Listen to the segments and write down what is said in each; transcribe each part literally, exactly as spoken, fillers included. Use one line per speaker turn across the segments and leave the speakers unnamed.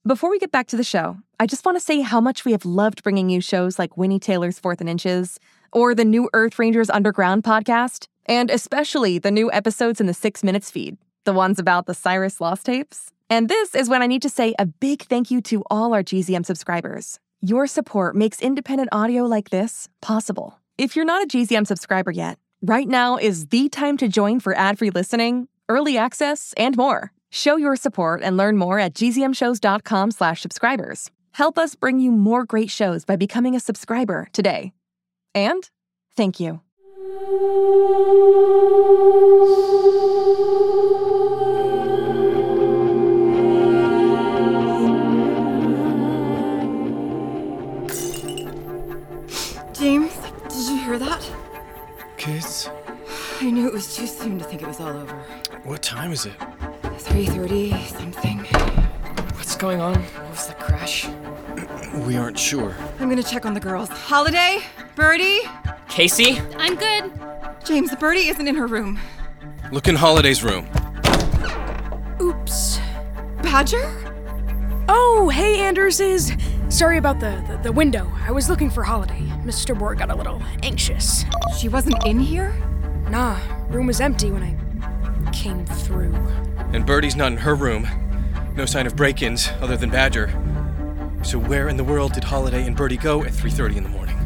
Before we get back to the show, I just want to say how much we have loved bringing you shows like Winnie Taylor's Fourth and Inches, or the new Earth Rangers Underground podcast, and especially the new episodes in the Six Minutes feed, the ones about the Cyrus Lost tapes. And this is when I need to say a big thank you to all our G Z M subscribers. Your support makes independent audio like this possible. If you're not a G Z M subscriber yet, right now is the time to join for ad-free listening, early access, and more. Show your support and learn more at gzmshows.com slash subscribers. Help us bring you more great shows by becoming a subscriber today. And thank you.
James, did you hear that?
Kids?
I knew it was too soon to think it was all over.
What time is it?
three thirty something.
What's going on?
Was the crash?
We aren't sure.
I'm gonna check on the girls. Holiday? Birdie?
Casey?
I'm good.
James, Birdie isn't in her room.
Look in Holiday's room.
Oops.
Badger?
Oh, hey, Anderses. Sorry about the, the, the window. I was looking for Holiday. Mister Borg got a little anxious.
She wasn't in here?
Nah, room was empty when I came through.
And Birdie's not in her room. No sign of break-ins other than Badger. So where in the world did Holiday and Birdie go at three thirty in the morning?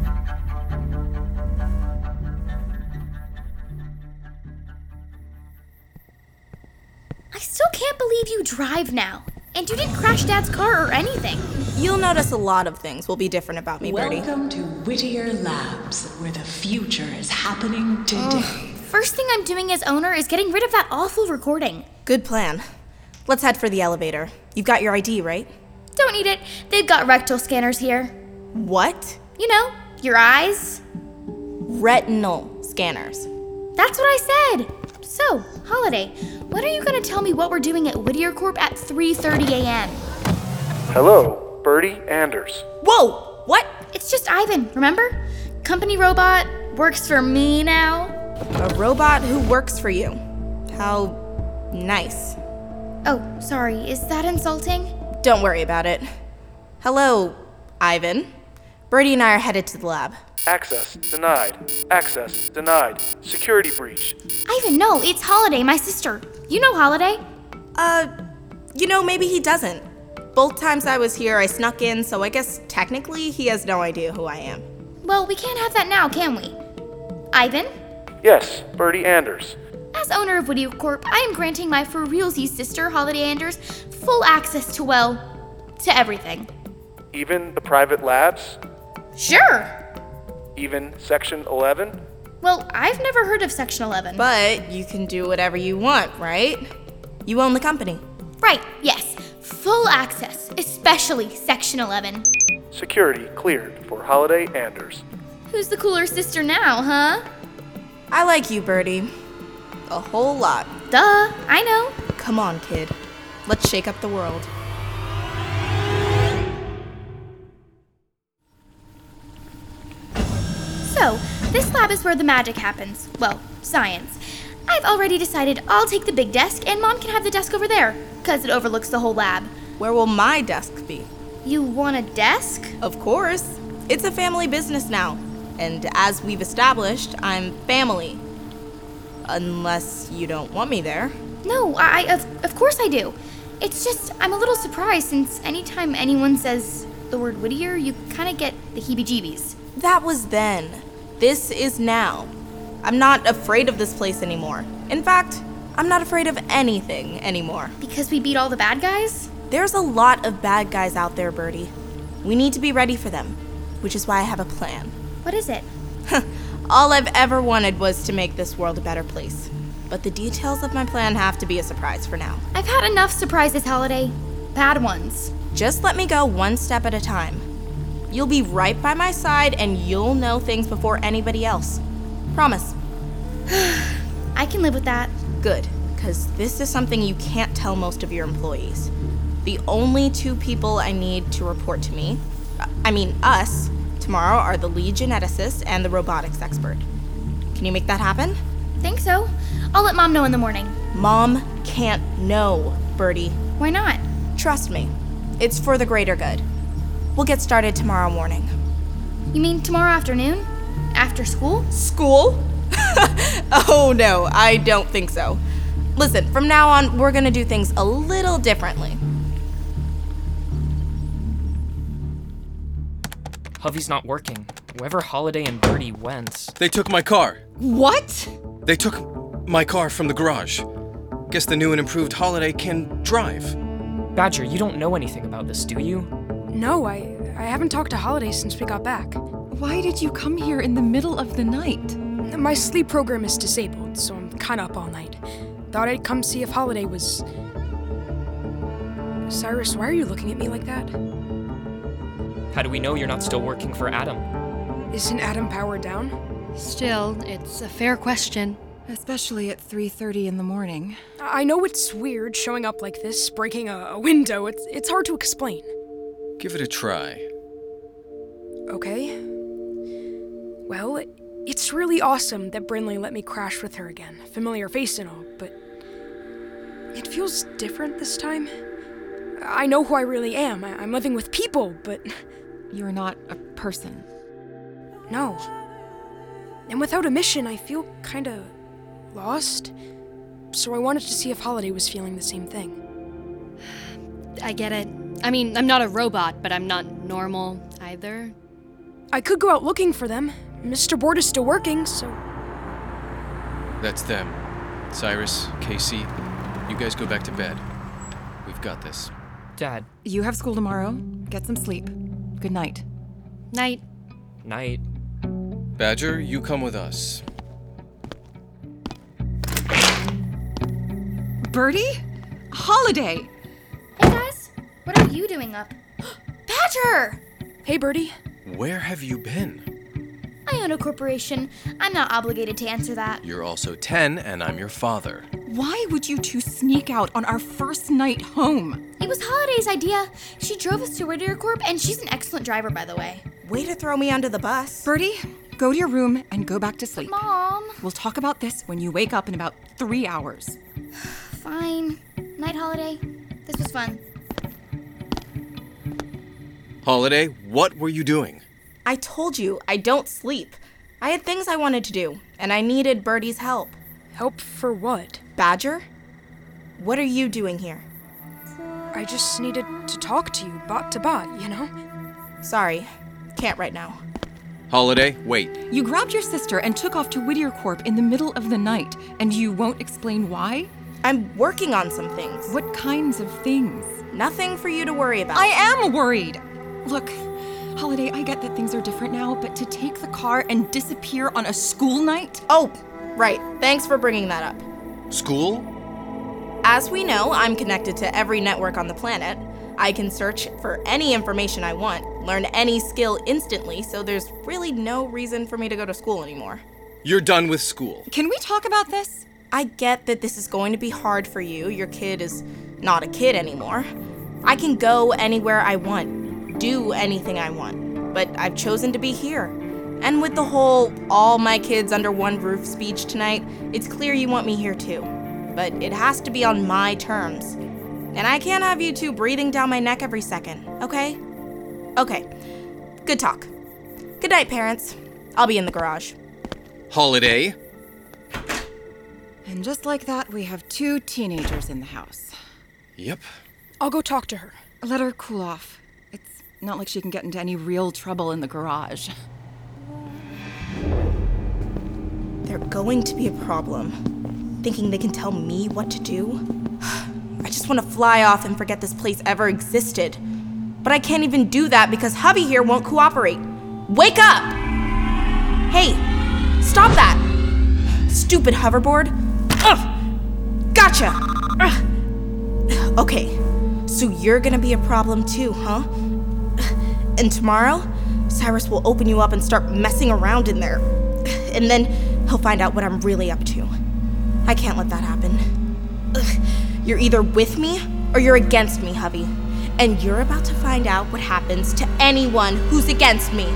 I still can't believe you drive now. And you didn't crash Dad's car or anything.
You'll notice a lot of things will be different about me, Birdie.
Welcome to Whittier Labs, where the future is happening today.
Ugh. First thing I'm doing as owner is getting rid of that awful recording.
Good plan. Let's head for the elevator. You've got your I D, right?
Don't need it. They've got rectal scanners here.
What?
You know, your eyes.
Retinal scanners.
That's what I said. So, Holiday, when are you going to tell me what we're doing at Whittier Corp at three thirty a.m.?
Hello, Birdie Anders.
Whoa! What?
It's just Ivan, remember? Company robot, works for me now.
A robot who works for you. How nice.
Oh, sorry, is that insulting?
Don't worry about it. Hello, Ivan. Birdie and I are headed to the lab.
Access denied. Access denied. Security breach.
Ivan, no, it's Holiday, my sister. You know Holiday?
Uh, you know, maybe he doesn't. Both times I was here, I snuck in, so I guess technically he has no idea who I am.
Well, we can't have that now, can we? Ivan?
Yes, Birdie Anders.
As owner of Whittier Corp, I am granting my for realsies sister, Holiday Anders, full access to, well, to everything.
Even the private labs?
Sure!
Even Section eleven?
Well, I've never heard of Section eleven.
But you can do whatever you want, right? You own the company.
Right, yes. Full access, especially Section eleven.
Security cleared for Holiday Anders.
Who's the cooler sister now, huh?
I like you, Birdie. A whole lot.
Duh, I know.
Come on, kid. Let's shake up the world.
So, this lab is where the magic happens. Well, science. I've already decided I'll take the big desk and Mom can have the desk over there, because it overlooks the whole lab.
Where will my desk be?
You want a desk?
Of course. It's a family business now. And as we've established, I'm family. Unless you don't want me there.
No, I, of, of course I do. It's just, I'm a little surprised since anytime anyone says the word Whittier, you kind of get the heebie-jeebies.
That was then. This is now. I'm not afraid of this place anymore. In fact, I'm not afraid of anything anymore.
Because we beat all the bad guys?
There's a lot of bad guys out there, Birdie. We need to be ready for them, which is why I have a plan.
What is it?
All I've ever wanted was to make this world a better place. But the details of my plan have to be a surprise for now.
I've had enough surprises, Holiday. Bad ones.
Just let me go one step at a time. You'll be right by my side and you'll know things before anybody else. Promise.
I can live with that.
Good, because this is something you can't tell most of your employees. The only two people I need to report to me, I mean us, tomorrow are the lead geneticist and the robotics expert. Can you make that happen?
Think so. I'll let Mom know in the morning.
Mom can't know, Birdie.
Why not?
Trust me. It's for the greater good. We'll get started tomorrow morning.
You mean tomorrow afternoon? After school?
School? Oh no, I don't think so. Listen, from now on, we're gonna do things a little differently.
Hovey's not working. Wherever Holiday and Birdie went.
They took my car.
What?
They took my car from the garage. Guess the new and improved Holiday can drive.
Badger, you don't know anything about this, do you?
No, I, I haven't talked to Holiday since we got back.
Why did you come here in the middle of the night?
My sleep program is disabled, so I'm kinda up all night. Thought I'd come see if Holiday was... Cyrus, why are you looking at me like that?
How do we know you're not still working for Adam?
Isn't Adam powered down?
Still, it's a fair question.
Especially at three thirty in the morning.
I know it's weird showing up like this, breaking a, a window. It's, it's hard to explain.
Give it a try.
Okay. Well, it's really awesome that Brinley let me crash with her again. Familiar face and all, but it feels different this time. I know who I really am. I- I'm living with people, but...
You're not a person.
No. And without a mission, I feel kinda lost. So I wanted to see if Holiday was feeling the same thing.
I get it. I mean, I'm not a robot, but I'm not normal either.
I could go out looking for them. Mister Board is still working, so...
That's them. Cyrus, Casey, you guys go back to bed. We've got this.
Dad.
You have school tomorrow. Get some sleep. Good night.
Night.
Night.
Badger, you come with us.
Birdie? Holiday!
Hey guys, what are you doing up? Badger!
Hey, Birdie.
Where have you been?
I own a corporation. I'm not obligated to answer that.
You're also ten, and I'm your father.
Why would you two sneak out on our first night home?
It was Holiday's idea. She drove us to Whittier Corp, and she's an excellent driver, by the way.
Way to throw me under the bus.
Birdie, go to your room and go back to sleep.
Mom.
We'll talk about this when you wake up in about three hours.
Fine. Night, Holiday. This was fun.
Holiday, what were you doing?
I told you, I don't sleep. I had things I wanted to do, and I needed Birdie's help.
Help for what?
Badger? What are you doing here?
I just needed to talk to you, bot to bot, you know?
Sorry, can't right now.
Holiday, wait.
You grabbed your sister and took off to Whittier Corp in the middle of the night, and you won't explain why?
I'm working on some things.
What kinds of things?
Nothing for you to worry about.
I am worried! Look, Holiday, I get that things are different now, but to take the car and disappear on a school night?
Oh, right. Thanks for bringing that up.
School?
As we know, I'm connected to every network on the planet. I can search for any information I want, learn any skill instantly, so there's really no reason for me to go to school anymore.
You're done with school.
Can we talk about this?
I get that this is going to be hard for you. Your kid is not a kid anymore. I can go anywhere I want, do anything I want, but I've chosen to be here. And with the whole all my kids under one roof speech tonight, it's clear you want me here too. But it has to be on my terms. And I can't have you two breathing down my neck every second, okay? Okay. Good talk. Good night, parents. I'll be in the garage.
Holiday?
And just like that, we have two teenagers in the house.
Yep.
I'll go talk to her.
Let her cool off. It's not like she can get into any real trouble in the garage.
They're going to be a problem. Thinking they can tell me what to do? I just want to fly off and forget this place ever existed. But I can't even do that because hubby here won't cooperate. Wake up! Hey, stop that! Stupid hoverboard. Ugh! Gotcha! Ugh. Okay, so you're gonna be a problem too, huh? And tomorrow, Cyrus will open you up and start messing around in there. And then he'll find out what I'm really up to. I can't let that happen. Ugh. You're either with me or you're against me, hubby. And you're about to find out what happens to anyone who's against me.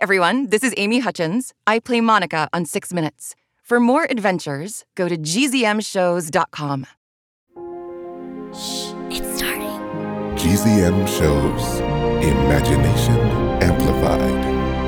everyone. This is Amy Hutchins. I play Monica on Six Minutes. For more adventures, go to G Z M shows dot com.
Shh, it's starting.
G Z M Shows. Imagination Amplified.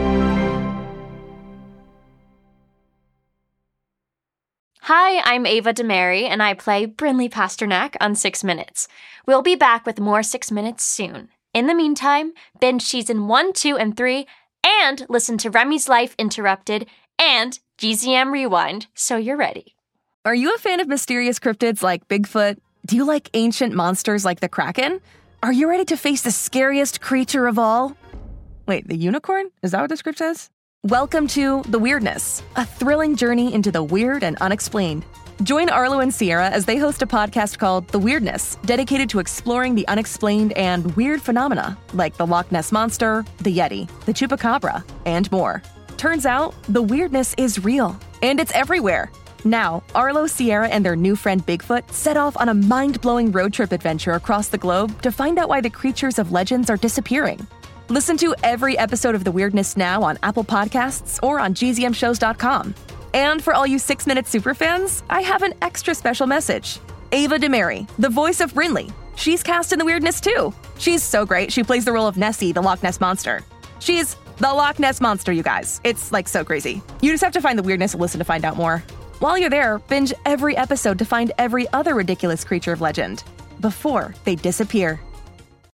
Hi, I'm Ava DeMary, and I play Brinley Pasternak on Six Minutes. We'll be back with more Six Minutes soon. In the meantime, binge season one, two, and three, and listen to Remy's Life Interrupted and G Z M Rewind, so you're ready.
Are you a fan of mysterious cryptids like Bigfoot? Do you like ancient monsters like the Kraken? Are you ready to face the scariest creature of all? Wait, the unicorn? Is that what the script says? Welcome to The Weirdness, a thrilling journey into the weird and unexplained. Join Arlo and Sierra as they host a podcast called The Weirdness, dedicated to exploring the unexplained and weird phenomena like the Loch Ness Monster, the Yeti, the Chupacabra, and more. Turns out, the weirdness is real, and it's everywhere. Now, Arlo, Sierra, and their new friend Bigfoot set off on a mind-blowing road trip adventure across the globe to find out why the creatures of legends are disappearing. Listen to every episode of The Weirdness now on Apple Podcasts or on G Z M shows dot com. And for all you Six Minute superfans, I have an extra special message. Ava DeMary, the voice of Brinley. She's cast in The Weirdness too. She's so great, she plays the role of Nessie, the Loch Ness Monster. She's the Loch Ness Monster, you guys. It's like so crazy. You just have to find The Weirdness and listen to find out more. While you're there, binge every episode to find every other ridiculous creature of legend before they disappear.